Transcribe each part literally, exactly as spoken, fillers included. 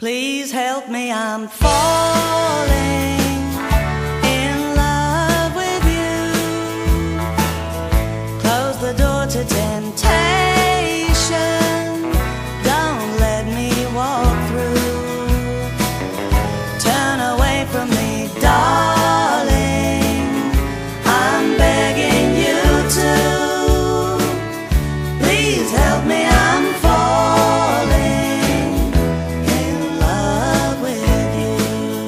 Please help me, I'm falling in love with you. Close the door to temptation, don't let me walk through. Turn away from me, darling, I'm begging you to. Please help me, I'm falling in love with you.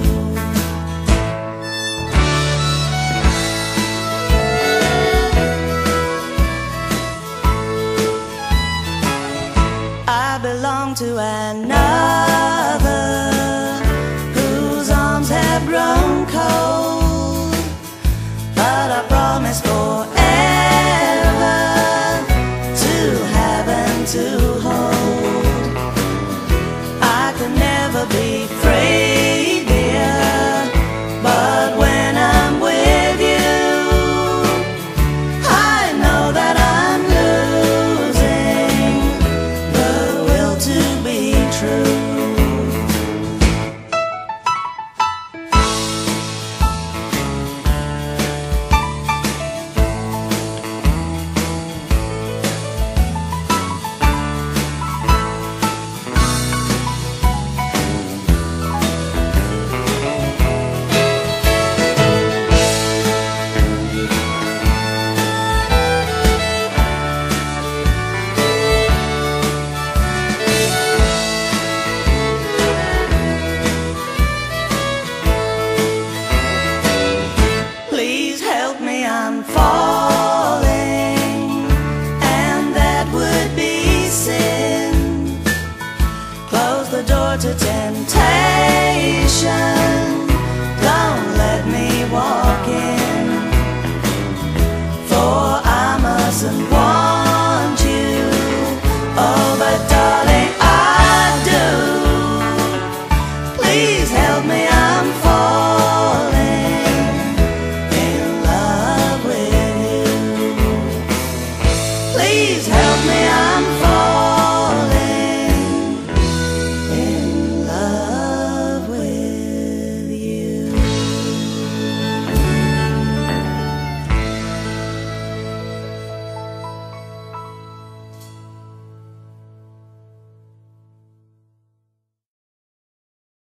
I belong to another whose arms have grown cold, but I promise forever to have and to hold. I can never be free, dear, but when I'm with you, I know that I'm losing the will to be true. Please help me, I'm falling, and that would be sin. Close the door to temptation,